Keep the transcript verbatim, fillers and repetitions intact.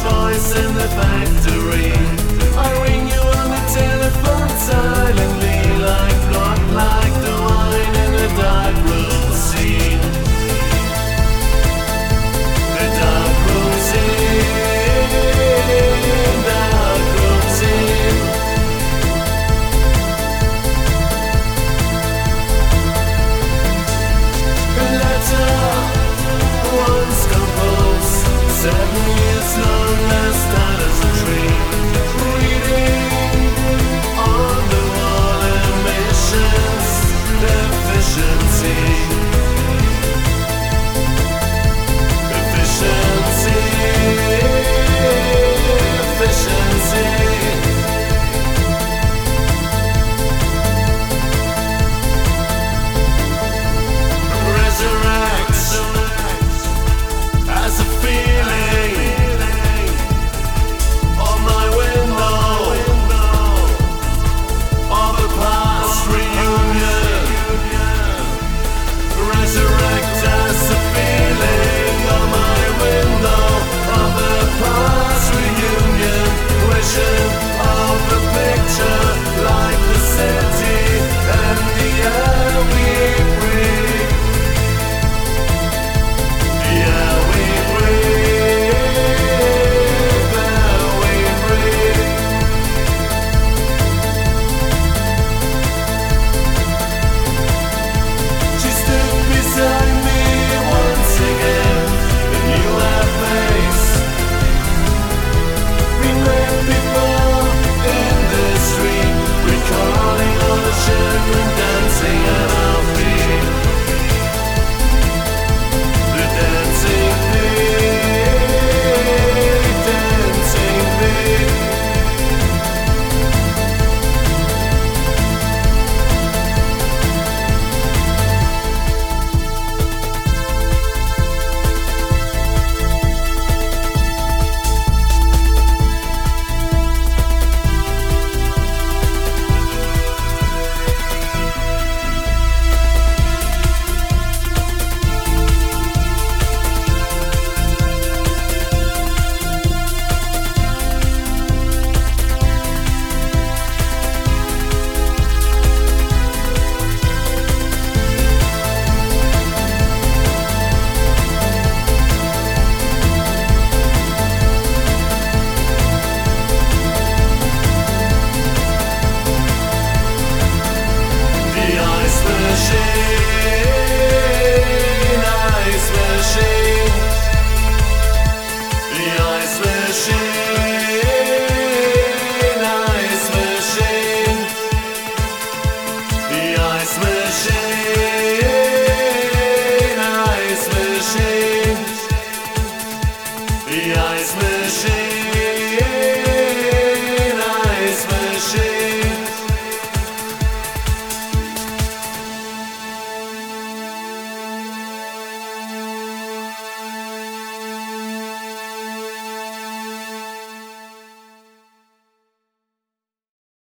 voice in the factory. I ring you on the telephone silently, like blood, like the wine in a dark room scene. The dark room scene, dark room scene. A letter once composed, seven years long, as that as a tree. Reading on the wall, emissions, efficiency. Efficiency, efficiency. Resurrect as a feeling on my window of a past reunion. Resurrect as a feeling on my window of a past reunion. Vision of a picture like the city and the air we breathe. The air we breathe, air we breathe. She stood beside me once again, a new face. We met before in the street, recalling all the children dancing at our feet. The dancing beat, dancing beat. The ice machine, ice machine. The ice machine, ice machine. The ice machine, ice machine. The ice machine.